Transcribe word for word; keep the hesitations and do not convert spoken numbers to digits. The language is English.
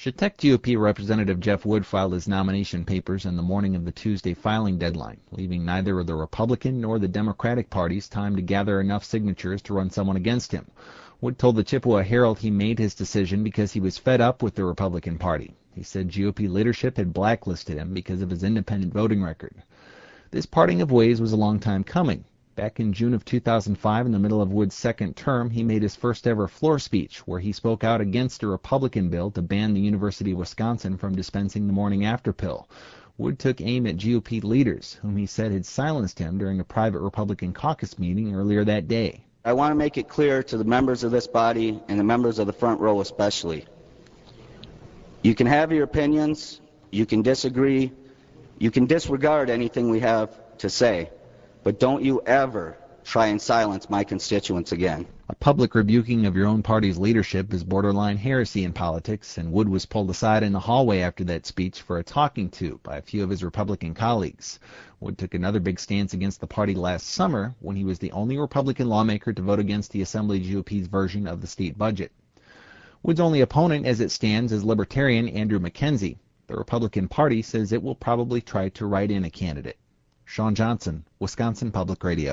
Chetek G O P Representative Jeff Wood filed his nomination papers in the morning of the Tuesday filing deadline, leaving neither the Republican nor the Democratic parties time to gather enough signatures to run someone against him. Wood told the Chippewa Herald he made his decision because he was fed up with the Republican Party. He said G O P leadership had blacklisted him because of his independent voting record. This parting of ways was a long time coming. Back in June of two thousand five, in the middle of Wood's second term, he made his first ever floor speech where he spoke out against a Republican bill to ban the University of Wisconsin from dispensing the morning after pill. Wood took aim at G O P leaders, whom he said had silenced him during a private Republican caucus meeting earlier that day. I want to make it clear to the members of this body and the members of the front row especially. You can have your opinions, you can disagree, you can disregard anything we have to say, but don't you ever try and silence my constituents again. A public rebuking of your own party's leadership is borderline heresy in politics, and Wood was pulled aside in the hallway after that speech for a talking to by a few of his Republican colleagues. Wood took another big stance against the party last summer when he was the only Republican lawmaker to vote against the Assembly G O P's version of the state budget. Wood's only opponent as it stands is Libertarian Andrew McKenzie. The Republican Party says it will probably try to write in a candidate. Sean Johnson, Wisconsin Public Radio.